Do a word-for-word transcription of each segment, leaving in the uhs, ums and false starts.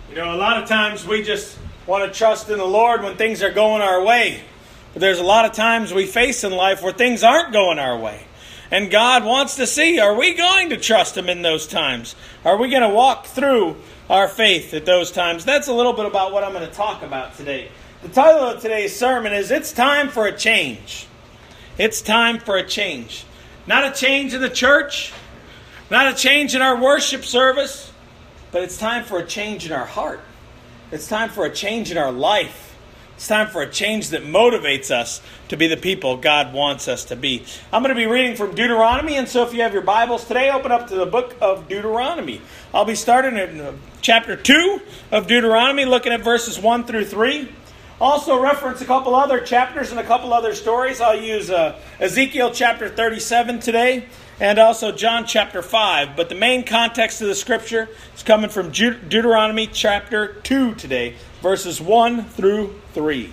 You know, a lot of times we just want to trust in the Lord when things are going our way. But there's a lot of times we face in life where things aren't going our way. And God wants to see, are we going to trust Him in those times? Are we going to walk through our faith at those times? That's a little bit about what I'm going to talk about today. The title of today's sermon is, It's Time for a Change. It's time for a change. Not a change in the church, not a change in our worship service, but it's time for a change in our heart. It's time for a change in our life. It's time for a change that motivates us to be the people God wants us to be. I'm going to be reading from Deuteronomy, and so if you have your Bibles today, open up to the book of Deuteronomy. I'll be starting in chapter two of Deuteronomy, looking at verses one through three. Also reference a couple other chapters and a couple other stories. I'll use uh, Ezekiel chapter thirty-seven today, and also John chapter five. But the main context of the scripture is coming from Deuteronomy chapter two today, verses one through three.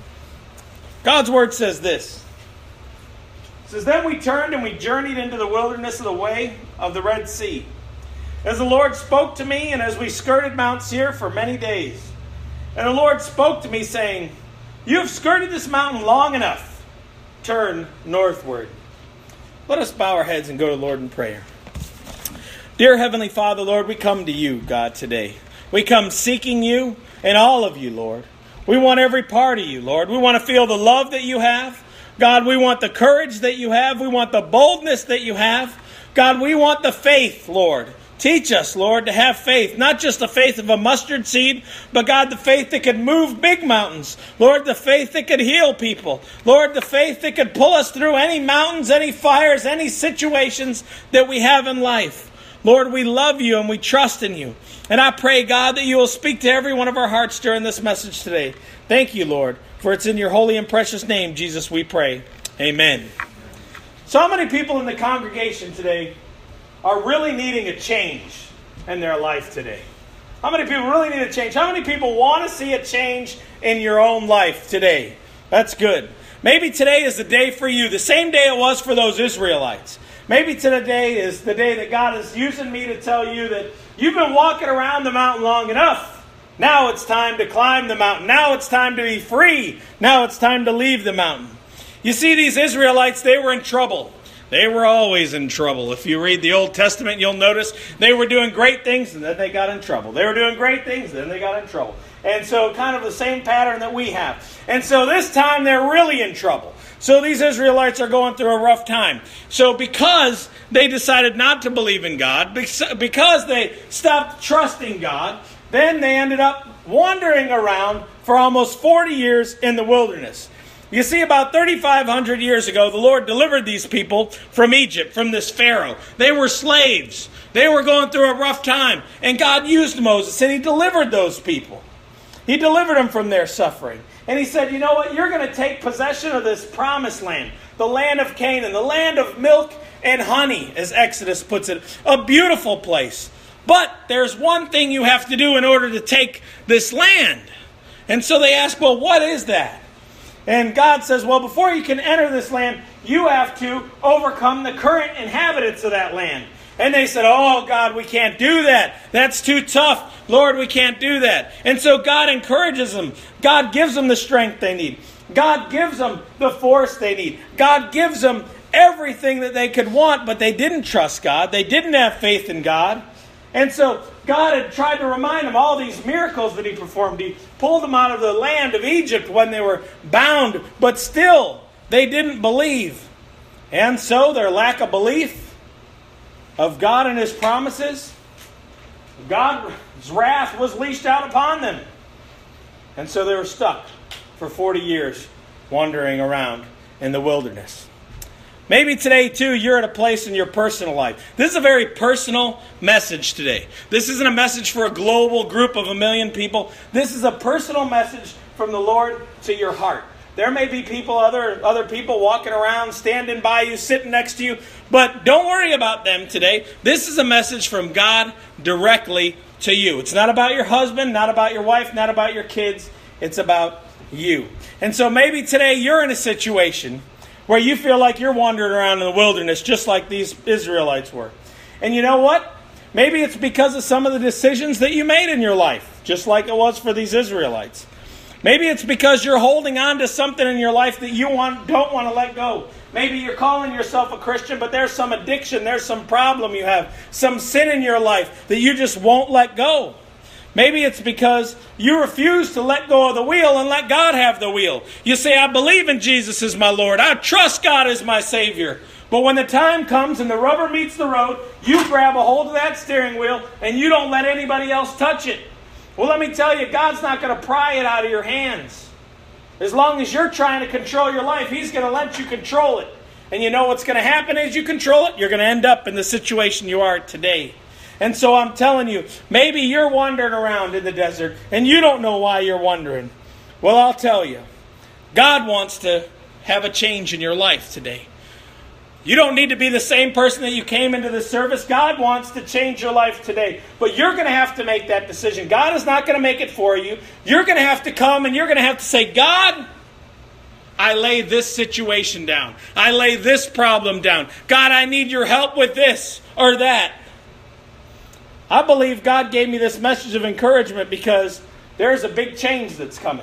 God's word says this. It says, Then we turned and we journeyed into the wilderness of the way of the Red Sea. As the Lord spoke to me, and as we skirted Mount Seir for many days. And the Lord spoke to me, saying, You have skirted this mountain long enough. Turn northward. Let us bow our heads and go to the Lord in prayer. Dear Heavenly Father, Lord, we come to you, God, today. We come seeking you and all of you, Lord. We want every part of you, Lord. We want to feel the love that you have. God, we want the courage that you have. We want the boldness that you have. God, we want the faith, Lord. Teach us, Lord, to have faith, not just the faith of a mustard seed, but God, the faith that could move big mountains. Lord, the faith that could heal people. Lord, the faith that could pull us through any mountains, any fires, any situations that we have in life. Lord, we love you and we trust in you. And I pray, God, that you will speak to every one of our hearts during this message today. Thank you, Lord, for it's in your holy and precious name, Jesus, we pray. Amen. So how many people in the congregation today are really needing a change in their life today? How many people really need a change? How many people want to see a change in your own life today? That's good. Maybe today is the day for you, the same day it was for those Israelites. Maybe today is the day that God is using me to tell you that you've been walking around the mountain long enough. Now it's time to climb the mountain. Now it's time to be free. Now it's time to leave the mountain. You see, these Israelites, they were in trouble. They were always in trouble. If you read the Old Testament, you'll notice they were doing great things and then they got in trouble. They were doing great things, then they got in trouble. And so kind of the same pattern that we have. And so this time they're really in trouble. So these Israelites are going through a rough time. So because they decided not to believe in God, because they stopped trusting God, then they ended up wandering around for almost forty years in the wilderness. You see, about thirty-five hundred years ago, the Lord delivered these people from Egypt, from this Pharaoh. They were slaves. They were going through a rough time. And God used Moses, and He delivered those people. He delivered them from their suffering. And He said, you know what? You're going to take possession of this promised land, the land of Canaan, the land of milk and honey, as Exodus puts it. A beautiful place. But there's one thing you have to do in order to take this land. And so they ask, well, what is that? And God says, well, before you can enter this land, you have to overcome the current inhabitants of that land. And they said, oh, God, we can't do that. That's too tough. Lord, we can't do that. And so God encourages them. God gives them the strength they need. God gives them the force they need. God gives them everything that they could want, but they didn't trust God. They didn't have faith in God. And so God had tried to remind them all these miracles that He performed. He pulled them out of the land of Egypt when they were bound, but still they didn't believe. And so their lack of belief of God and His promises, God's wrath was leashed out upon them. And so they were stuck for forty years wandering around in the wilderness. Maybe today, too, you're at a place in your personal life. This is a very personal message today. This isn't a message for a global group of a million people. This is a personal message from the Lord to your heart. There may be people, other, other people walking around, standing by you, sitting next to you. But don't worry about them today. This is a message from God directly to you. It's not about your husband, not about your wife, not about your kids. It's about you. And so maybe today you're in a situation where you feel like you're wandering around in the wilderness just like these Israelites were. And you know what? Maybe it's because of some of the decisions that you made in your life, just like it was for these Israelites. Maybe it's because you're holding on to something in your life that you want, don't want to let go. Maybe you're calling yourself a Christian, but there's some addiction, there's some problem you have, some sin in your life that you just won't let go. Maybe it's because you refuse to let go of the wheel and let God have the wheel. You say, I believe in Jesus as my Lord. I trust God as my Savior. But when the time comes and the rubber meets the road, you grab a hold of that steering wheel and you don't let anybody else touch it. Well, let me tell you, God's not going to pry it out of your hands. As long as you're trying to control your life, He's going to let you control it. And you know what's going to happen as you control it? You're going to end up in the situation you are today. And so I'm telling you, maybe you're wandering around in the desert and you don't know why you're wandering. Well, I'll tell you, God wants to have a change in your life today. You don't need to be the same person that you came into the service. God wants to change your life today. But you're going to have to make that decision. God is not going to make it for you. You're going to have to come and you're going to have to say, God, I lay this situation down. I lay this problem down. God, I need your help with this or that. I believe God gave me this message of encouragement because there's a big change that's coming.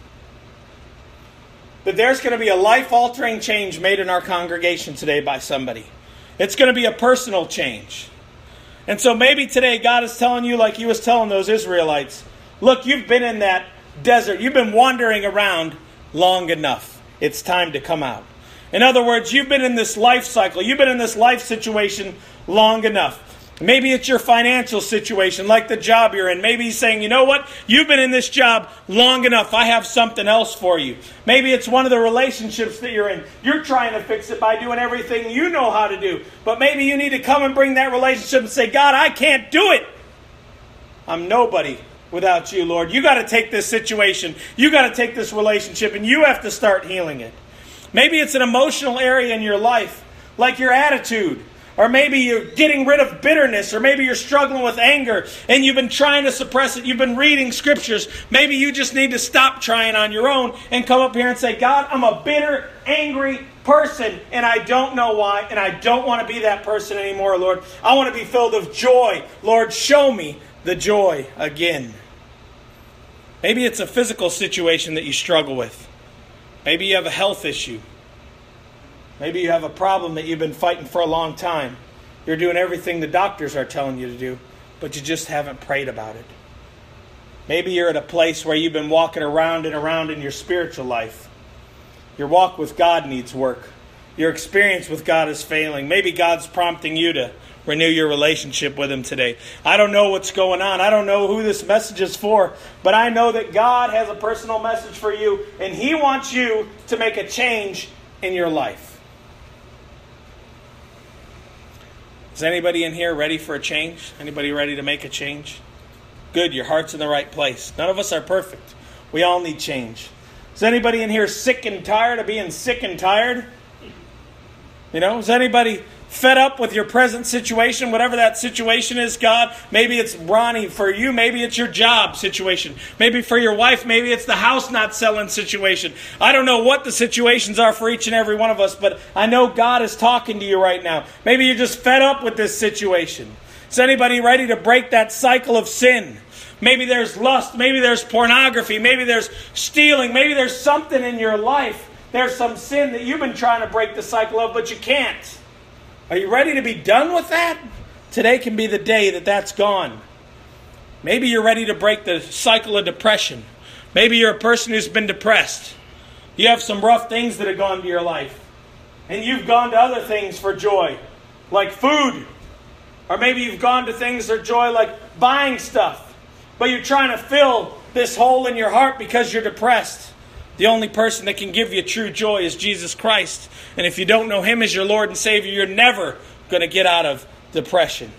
That there's going to be a life-altering change made in our congregation today by somebody. It's going to be a personal change. And so maybe today God is telling you, like He was telling those Israelites, look, you've been in that desert. You've been wandering around long enough. It's time to come out. In other words, you've been in this life cycle. You've been in this life situation long enough. Maybe it's your financial situation, like the job you're in. Maybe He's saying, you know what? You've been in this job long enough. I have something else for you. Maybe it's one of the relationships that you're in. You're trying to fix it by doing everything you know how to do. But maybe you need to come and bring that relationship and say, God, I can't do it. I'm nobody without you, Lord. You got to take this situation. You got to take this relationship and you have to start healing it. Maybe it's an emotional area in your life, like your attitude. Or maybe you're getting rid of bitterness. Or maybe you're struggling with anger and you've been trying to suppress it. You've been reading scriptures. Maybe you just need to stop trying on your own and come up here and say, God, I'm a bitter, angry person and I don't know why. And I don't want to be that person anymore, Lord. I want to be filled with joy. Lord, show me the joy again. Maybe it's a physical situation that you struggle with. Maybe you have a health issue. Maybe you have a problem that you've been fighting for a long time. You're doing everything the doctors are telling you to do, but you just haven't prayed about it. Maybe you're at a place where you've been walking around and around in your spiritual life. Your walk with God needs work. Your experience with God is failing. Maybe God's prompting you to renew your relationship with Him today. I don't know what's going on. I don't know who this message is for, but I know that God has a personal message for you, and He wants you to make a change in your life. Is anybody in here ready for a change? Anybody ready to make a change? Good, your heart's in the right place. None of us are perfect. We all need change. Is anybody in here sick and tired of being sick and tired? You know, is anybody fed up with your present situation, whatever that situation is, God? Maybe it's Ronnie for you. Maybe it's your job situation. Maybe for your wife. Maybe it's the house not selling situation. I don't know what the situations are for each and every one of us, but I know God is talking to you right now. Maybe you're just fed up with this situation. Is anybody ready to break that cycle of sin? Maybe there's lust. Maybe there's pornography. Maybe there's stealing. Maybe there's something in your life. There's some sin that you've been trying to break the cycle of, but you can't. Are you ready to be done with that? Today can be the day that that's gone. Maybe you're ready to break the cycle of depression. Maybe you're a person who's been depressed. You have some rough things that have gone to your life. And you've gone to other things for joy, like food. Or maybe you've gone to things for joy like buying stuff. But you're trying to fill this hole in your heart because you're depressed. The only person that can give you true joy is Jesus Christ. And if you don't know Him as your Lord and Savior, you're never going to get out of depression.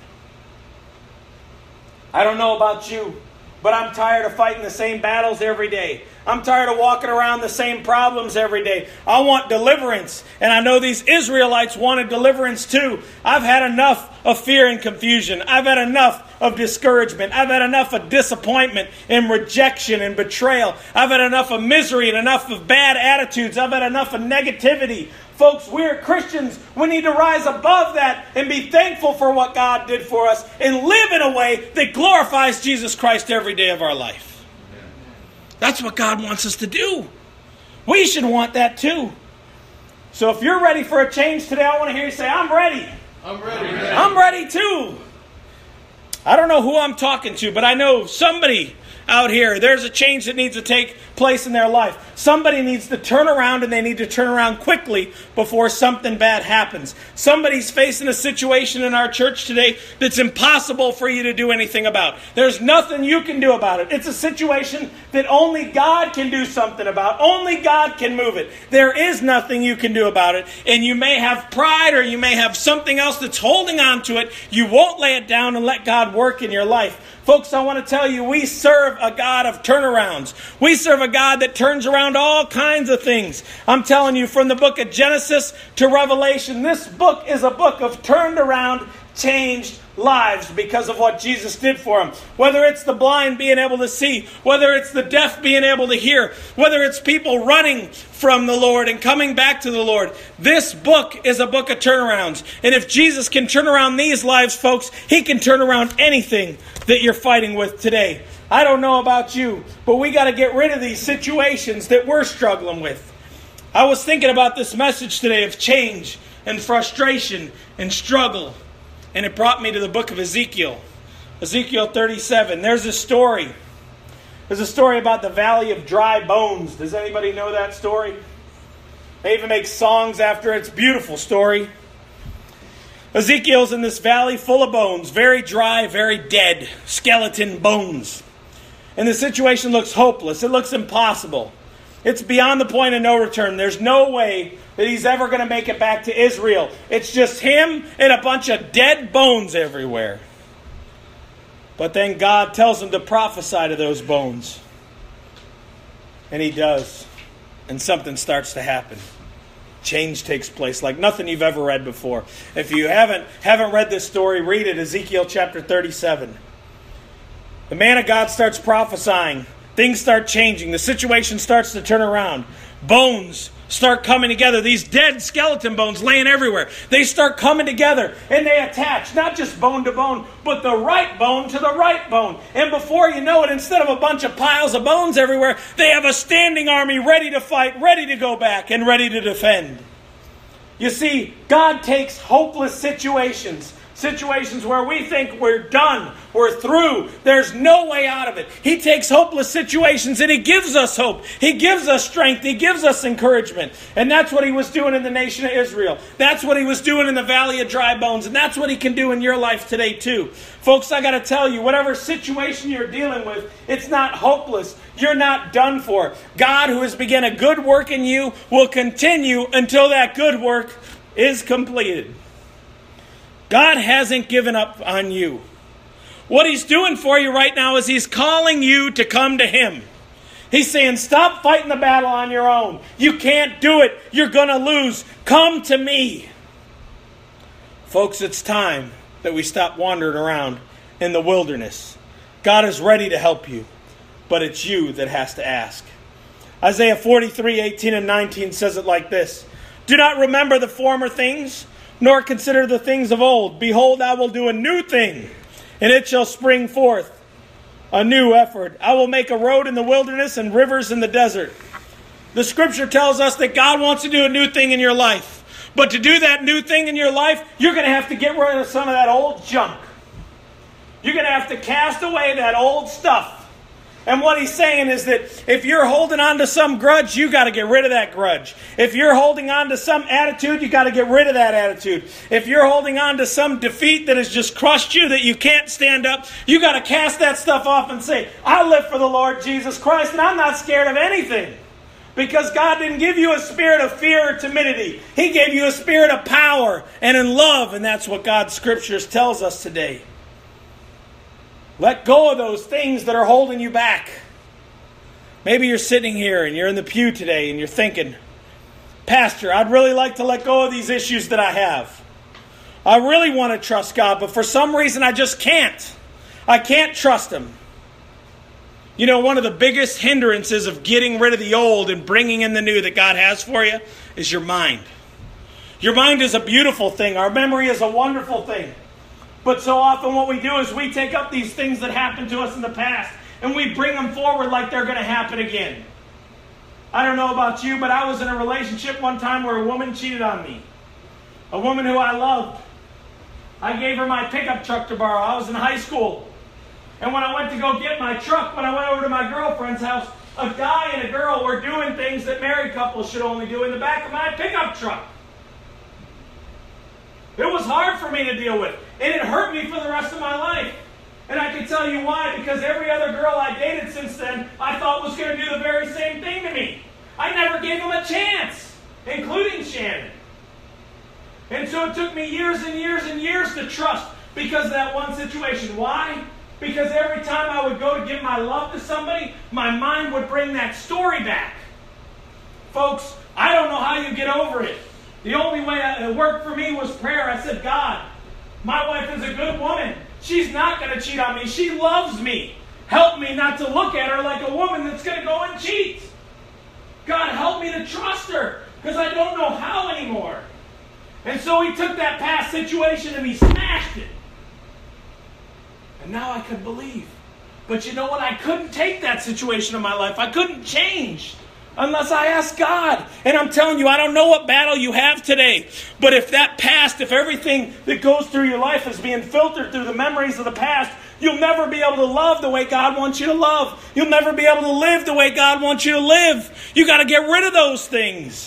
I don't know about you, but I'm tired of fighting the same battles every day. I'm tired of walking around the same problems every day. I want deliverance. And I know these Israelites wanted deliverance too. I've had enough of fear and confusion. I've had enough of discouragement. I've had enough of disappointment and rejection and betrayal. I've had enough of misery and enough of bad attitudes. I've had enough of negativity. Folks, we're Christians. We need to rise above that and be thankful for what God did for us and live in a way that glorifies Jesus Christ every day of our life. That's what God wants us to do. We should want that too. So if you're ready for a change today, I want to hear you say, I'm ready. I'm ready. Man. I'm ready too. I don't know who I'm talking to, but I know somebody out here, there's a change that needs to take place in their life. Somebody needs to turn around, and they need to turn around quickly before something bad happens. Somebody's facing a situation in our church today that's impossible for you to do anything about. There's nothing you can do about it. It's a situation that only God can do something about. Only God can move it. There is nothing you can do about it. And you may have pride, or you may have something else that's holding on to it. You won't lay it down and let God work in your life. Folks, I want to tell you, we serve a God of turnarounds. We serve a God that turns around all kinds of things. I'm telling you, from the book of Genesis to Revelation, this book is a book of turned around, changed lives because of what Jesus did for them. Whether it's the blind being able to see, whether it's the deaf being able to hear, whether it's people running from the Lord and coming back to the Lord. This book is a book of turnarounds. And if Jesus can turn around these lives, folks, He can turn around anything that you're fighting with today. I don't know about you, but we got to get rid of these situations that we're struggling with. I was thinking about this message today of change and frustration and struggle. And it brought me to the book of Ezekiel. Ezekiel thirty-seven. There's a story. There's a story about the valley of dry bones. Does anybody know that story? They even make songs after it. It's a beautiful story. Ezekiel's in this valley full of bones. Very dry, very dead. Skeleton bones. And the situation looks hopeless. It looks impossible. It's beyond the point of no return. There's no way that he's ever going to make it back to Israel. It's just him and a bunch of dead bones everywhere. But then God tells him to prophesy to those bones. And he does. And something starts to happen. Change takes place like nothing you've ever read before. If you haven't, haven't read this story, read it, Ezekiel chapter thirty-seven. The man of God starts prophesying. Things start changing. The situation starts to turn around. Bones start coming together. These dead skeleton bones laying everywhere. They start coming together and they attach, not just bone to bone, but the right bone to the right bone. And before you know it, instead of a bunch of piles of bones everywhere, they have a standing army ready to fight, ready to go back, and ready to defend. You see, God takes hopeless situations, situations where we think we're done, we're through, there's no way out of it. He takes hopeless situations and He gives us hope. He gives us strength. He gives us encouragement. And that's what He was doing in the nation of Israel. That's what He was doing in the valley of dry bones. And that's what He can do in your life today too. Folks, I got to tell you, whatever situation you're dealing with, it's not hopeless. You're not done for. God, who has begun a good work in you, will continue until that good work is completed. God hasn't given up on you. What He's doing for you right now is He's calling you to come to Him. He's saying, stop fighting the battle on your own. You can't do it. You're going to lose. Come to me. Folks, it's time that we stop wandering around in the wilderness. God is ready to help you, but it's you that has to ask. Isaiah forty-three, eighteen and nineteen says it like this. Do not remember the former things, nor consider the things of old. Behold, I will do a new thing, and it shall spring forth. A new effort. I will make a road in the wilderness and rivers in the desert. The Scripture tells us that God wants to do a new thing in your life. But to do that new thing in your life, you're going to have to get rid of some of that old junk. You're going to have to cast away that old stuff. And what He's saying is that if you're holding on to some grudge, you got to get rid of that grudge. If you're holding on to some attitude, you got to get rid of that attitude. If you're holding on to some defeat that has just crushed you, that you can't stand up, you got to cast that stuff off and say, I live for the Lord Jesus Christ, and I'm not scared of anything. Because God didn't give you a spirit of fear or timidity. He gave you a spirit of power and in love, and that's what God's Scriptures tells us today. Let go of those things that are holding you back. Maybe you're sitting here and you're in the pew today and you're thinking, Pastor, I'd really like to let go of these issues that I have. I really want to trust God, but for some reason I just can't. I can't trust Him. You know, one of the biggest hindrances of getting rid of the old and bringing in the new that God has for you is your mind. Your mind is a beautiful thing. Our memory is a wonderful thing. But so often what we do is we take up these things that happened to us in the past and we bring them forward like they're going to happen again. I don't know about you, but I was in a relationship one time where a woman cheated on me. A woman who I loved. I gave her my pickup truck to borrow. I was in high school. And when I went to go get my truck, when I went over to my girlfriend's house, a guy and a girl were doing things that married couples should only do in the back of my pickup truck. It was hard for me to deal with. And it hurt me for the rest of my life. And I can tell you why. Because every other girl I dated since then, I thought was going to do the very same thing to me. I never gave them a chance, including Shannon. And so it took me years and years and years to trust because of that one situation. Why? Because every time I would go to give my love to somebody, my mind would bring that story back. Folks, I don't know how you get over it. The only way it worked for me was prayer. I said, God, my wife is a good woman. She's not going to cheat on me. She loves me. Help me not to look at her like a woman that's going to go and cheat. God, help me to trust her because I don't know how anymore. And so he took that past situation and he smashed it. And now I could believe. But you know what? I couldn't take that situation in my life. I couldn't change unless I asked God. And I'm telling you, I don't know what battle you have today. But if that past, if everything that goes through your life is being filtered through the memories of the past, you'll never be able to love the way God wants you to love. You'll never be able to live the way God wants you to live. You got to get rid of those things.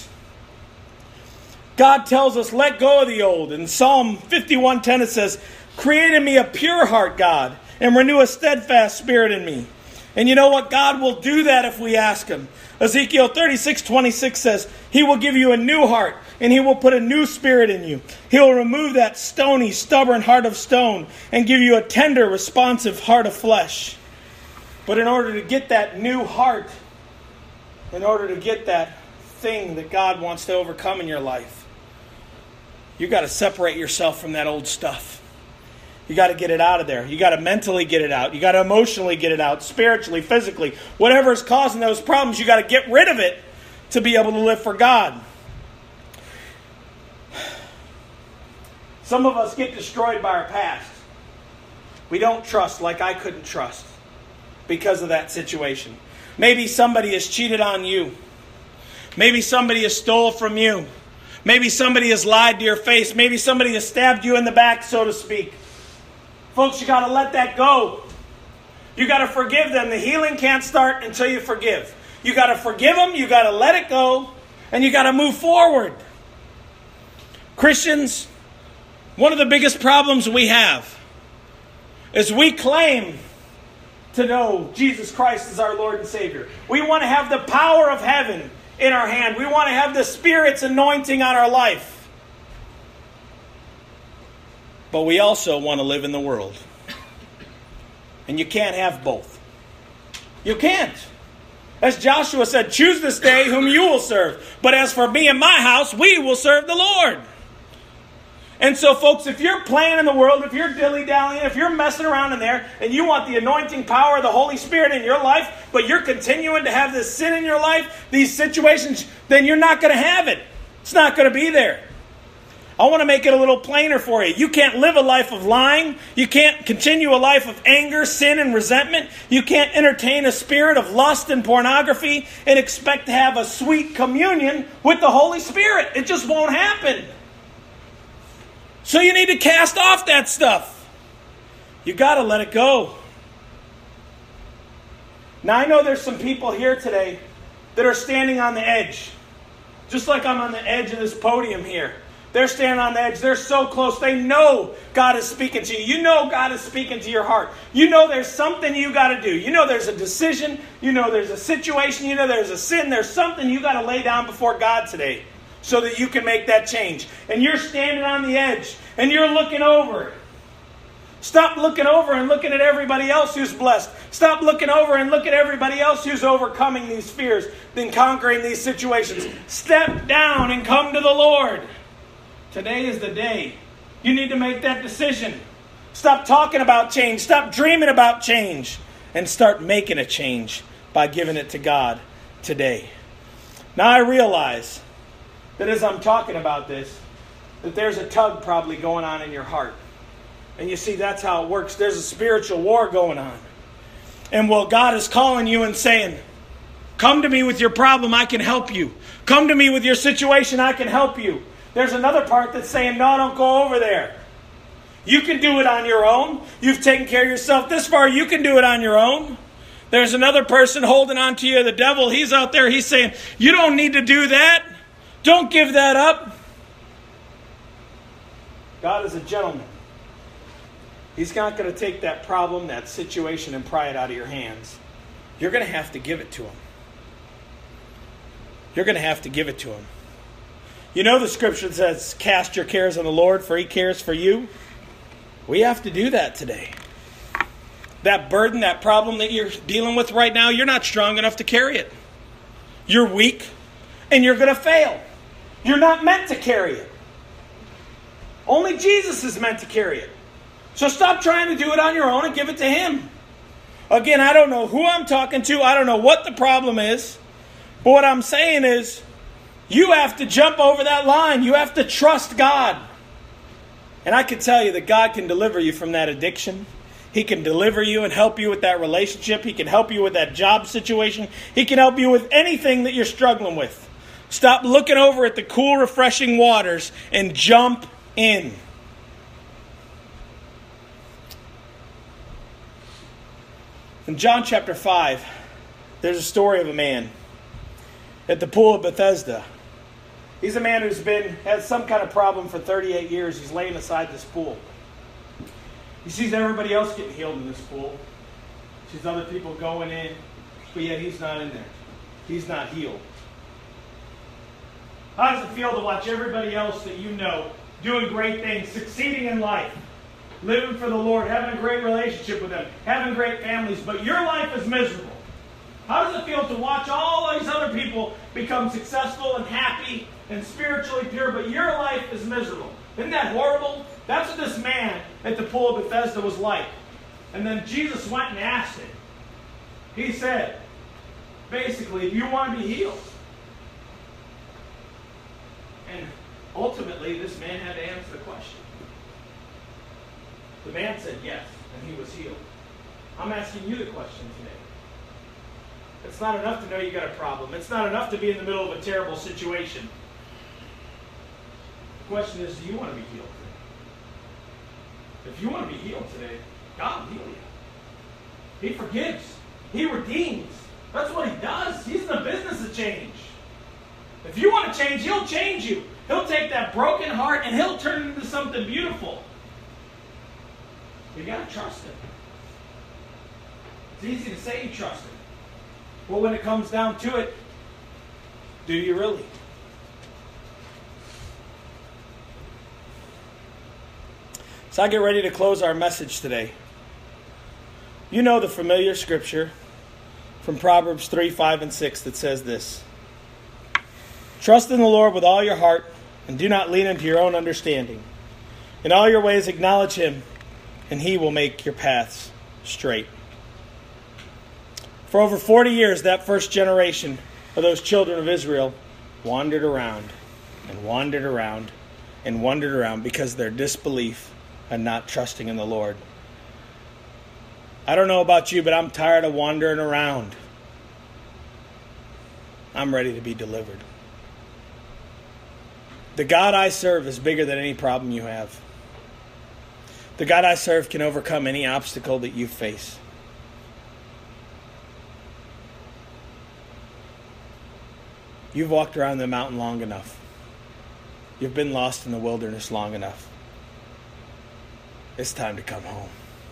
God tells us, let go of the old. In Psalm fifty-one ten it says, create in me a pure heart, God, and renew a steadfast spirit in me. And you know what? God will do that if we ask him. Ezekiel thirty-six twenty-six says, he will give you a new heart, and he will put a new spirit in you. He will remove that stony, stubborn heart of stone and give you a tender, responsive heart of flesh. But in order to get that new heart, in order to get that thing that God wants to overcome in your life, you got to separate yourself from that old stuff. You got to get it out of there. You got to mentally get it out. You got to emotionally get it out, spiritually, physically. Whatever is causing those problems, you got to get rid of it to be able to live for God. Some of us get destroyed by our past. We don't trust like I couldn't trust because of that situation. Maybe somebody has cheated on you. Maybe somebody has stole from you. Maybe somebody has lied to your face. Maybe somebody has stabbed you in the back, so to speak. Folks, you got to let that go. You got to forgive them. The healing can't start until you forgive. You got to forgive them. You got to let it go. And you got to move forward. Christians, one of the biggest problems we have is we claim to know Jesus Christ as our Lord and Savior. We want to have the power of heaven in our hand. We want to have the Spirit's anointing on our life. But we also want to live in the world. And you can't have both. You can't. As Joshua said, choose this day whom you will serve. But as for me and my house, we will serve the Lord. And so, folks, if you're playing in the world, if you're dilly-dallying, if you're messing around in there, and you want the anointing power of the Holy Spirit in your life, but you're continuing to have this sin in your life, these situations, then you're not going to have it. It's not going to be there. I want to make it a little plainer for you. You can't live a life of lying. You can't continue a life of anger, sin, and resentment. You can't entertain a spirit of lust and pornography and expect to have a sweet communion with the Holy Spirit. It just won't happen. So you need to cast off that stuff. You got to let it go. Now I know there's some people here today that are standing on the edge. Just like I'm on the edge of this podium here. They're standing on the edge. They're so close. They know God is speaking to you. You know God is speaking to your heart. You know there's something you got to do. You know there's a decision. You know there's a situation. You know there's a sin. There's something you got to lay down before God today so that you can make that change. And you're standing on the edge and you're looking over. Stop looking over and looking at everybody else who's blessed. Stop looking over and look at everybody else who's overcoming these fears and conquering these situations. Step down and come to the Lord. Today is the day. You need to make that decision. Stop talking about change. Stop dreaming about change. And start making a change by giving it to God today. Now I realize that as I'm talking about this, that there's a tug probably going on in your heart. And you see, that's how it works. There's a spiritual war going on. And well, God is calling you and saying, come to me with your problem, I can help you. Come to me with your situation, I can help you. There's another part that's saying, no, don't go over there. You can do it on your own. You've taken care of yourself this far, you can do it on your own. There's another person holding on to you, the devil. He's out there, he's saying, you don't need to do that. Don't give that up. God is a gentleman. He's not going to take that problem, that situation, and pry it out of your hands. You're going to have to give it to him. You're going to have to give it to him. You know the scripture says, cast your cares on the Lord, for he cares for you. We have to do that today. That burden, that problem that you're dealing with right now, you're not strong enough to carry it. You're weak, and you're going to fail. You're not meant to carry it. Only Jesus is meant to carry it. So stop trying to do it on your own and give it to him. Again, I don't know who I'm talking to. I don't know what the problem is. But what I'm saying is, you have to jump over that line. You have to trust God. And I can tell you that God can deliver you from that addiction. He can deliver you and help you with that relationship. He can help you with that job situation. He can help you with anything that you're struggling with. Stop looking over at the cool, refreshing waters and jump in. In John chapter five, there's a story of a man at the pool of Bethesda. He's a man who's been has some kind of problem for thirty-eight years. He's laying beside this pool. He sees everybody else getting healed in this pool. He sees other people going in, but yet he's not in there. He's not healed. How does it feel to watch everybody else that you know doing great things, succeeding in life, living for the Lord, having a great relationship with Him, having great families, but your life is miserable? How does it feel to watch all these other people become successful and happy and spiritually pure, but your life is miserable? Isn't that horrible? That's what this man at the pool of Bethesda was like. And then Jesus went and asked him. He said, basically, do you want to be healed? And ultimately, this man had to answer the question. The man said yes, and he was healed. I'm asking you the question today. It's not enough to know you got a problem. It's not enough to be in the middle of a terrible situation. The question is, do you want to be healed today? If you want to be healed today, God will heal you. He forgives. He redeems. That's what He does. He's in the business of change. If you want to change, He'll change you. He'll take that broken heart and He'll turn it into something beautiful. You got to trust Him. It's easy to say you trust Him. Well, when it comes down to it, do you really? So I get ready to close our message today. You know the familiar scripture from Proverbs three, five, and six that says this. Trust in the Lord with all your heart and do not lean into your own understanding. In all your ways acknowledge Him and He will make your paths straight. For over forty years, that first generation of those children of Israel wandered around and wandered around and wandered around because of their disbelief and not trusting in the Lord. I don't know about you, but I'm tired of wandering around. I'm ready to be delivered. The God I serve is bigger than any problem you have. The God I serve can overcome any obstacle that you face. You've walked around the mountain long enough. You've been lost in the wilderness long enough. It's time to come home.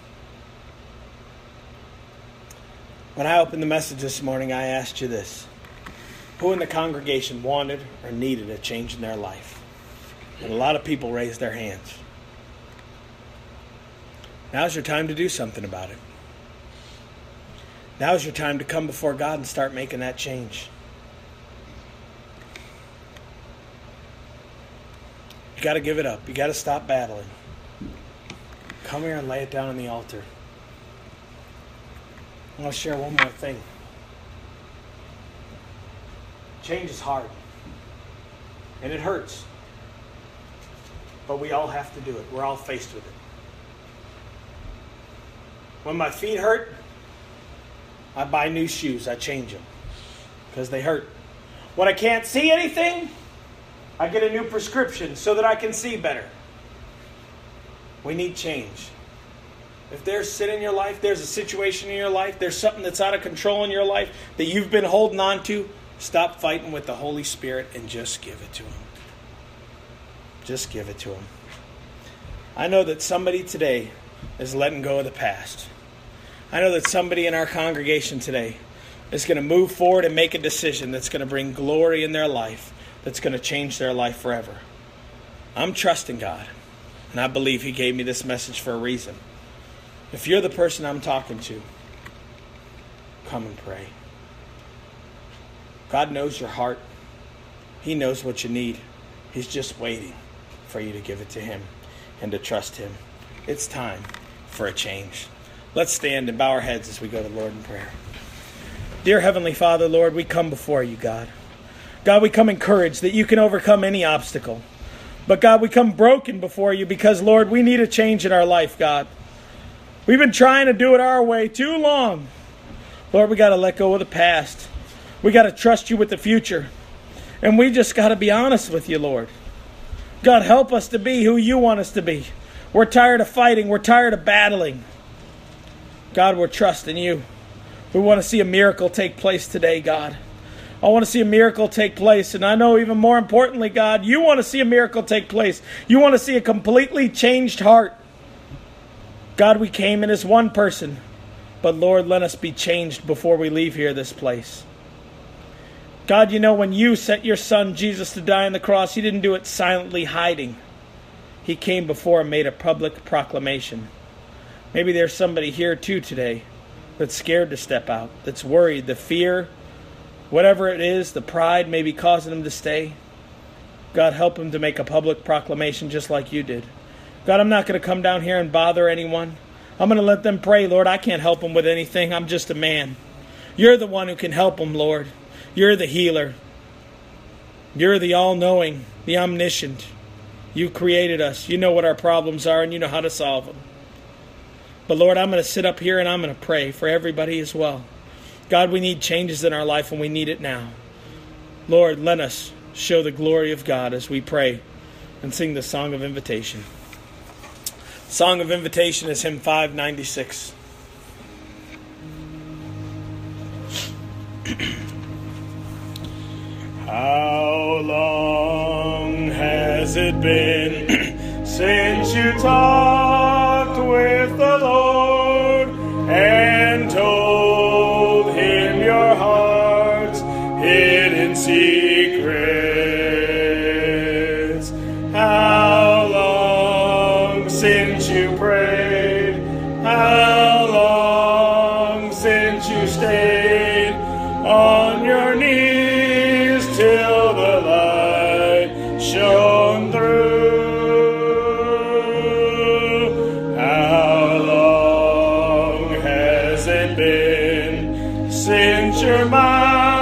When I opened the message this morning, I asked you this. Who in the congregation wanted or needed a change in their life? And a lot of people raised their hands. Now's your time to do something about it. Now's your time to come before God and start making that change. You got to give it up. You got to stop battling. Come here and lay it down on the altar. I want to share one more thing. Change is hard. And it hurts. But we all have to do it. We're all faced with it. When my feet hurt, I buy new shoes. I change them because they hurt. When I can't see anything, I get a new prescription so that I can see better. We need change. If there's sin in your life, there's a situation in your life, there's something that's out of control in your life that you've been holding on to, stop fighting with the Holy Spirit and just give it to Him. Just give it to Him. I know that somebody today is letting go of the past. I know that somebody in our congregation today is going to move forward and make a decision that's going to bring glory in their life, that's going to change their life forever. I'm trusting God, and I believe He gave me this message for a reason. If you're the person I'm talking to, come and pray. God knows your heart. He knows what you need. He's just waiting for you to give it to Him and to trust Him. It's time for a change. Let's stand and bow our heads as we go to the Lord in prayer. Dear Heavenly Father, Lord, we come before you, God. God, we come encouraged that you can overcome any obstacle. But God, we come broken before you because, Lord, we need a change in our life, God. We've been trying to do it our way too long. Lord, we got to let go of the past. We got to trust you with the future. And we just got to be honest with you, Lord. God, help us to be who you want us to be. We're tired of fighting. We're tired of battling. God, we're trusting you. We want to see a miracle take place today, God. I want to see a miracle take place. And I know even more importantly, God, you want to see a miracle take place. You want to see a completely changed heart. God, we came in as one person. But Lord, let us be changed before we leave here, this place. God, you know, when you sent your Son, Jesus, to die on the cross, you didn't do it silently hiding. He came before and made a public proclamation. Maybe there's somebody here too today that's scared to step out, that's worried, the fear, whatever it is, the pride may be causing them to stay. God, help them to make a public proclamation just like you did. God, I'm not going to come down here and bother anyone. I'm going to let them pray, Lord. I can't help them with anything. I'm just a man. You're the one who can help them, Lord. You're the healer. You're the all-knowing, the omniscient. You created us. You know what our problems are, and you know how to solve them. But Lord, I'm going to sit up here and I'm going to pray for everybody as well. God, we need changes in our life and we need it now. Lord, let us show the glory of God as we pray and sing the Song of Invitation. Song of Invitation is hymn five ninety-six. How long has it been since you talked with the Lord and told Him your heart's hidden secrets? How long since you prayed? How long since you stayed on your knees till the light shone through? How long has it been since your mind